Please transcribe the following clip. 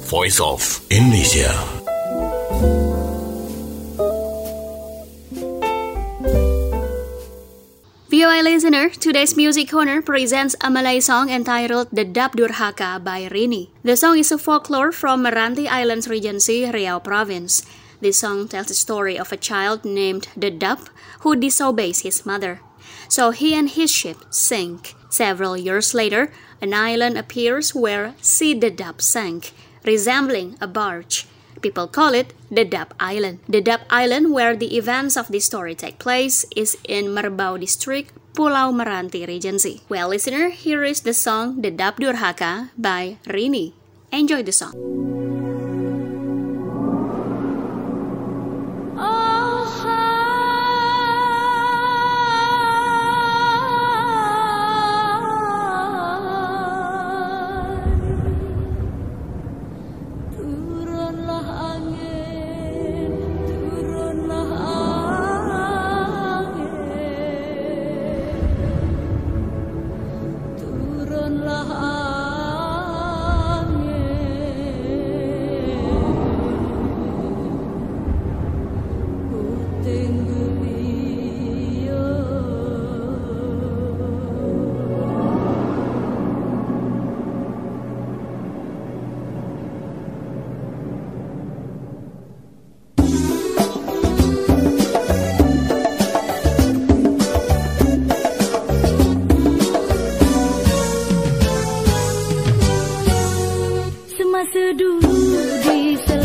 Voice of Indonesia. VOA listener, today's Music Corner presents a Malay song entitled Dedap Durhaka by Rini. The song is a folklore from Meranti Islands Regency, Riau Province. This song tells the story of a child named Dedap who disobeys his mother. So he and his ship sink. Several years later, an island appears where Si Dedap sank, resembling a barge. People call it Dedap Island. Dedap Island, where the events of this story take place, is in Merbau District, Pulau Meranti Regency. Well, listener, here is the song Dedap Durhaka by Rini. Enjoy the song. Semasa dulu di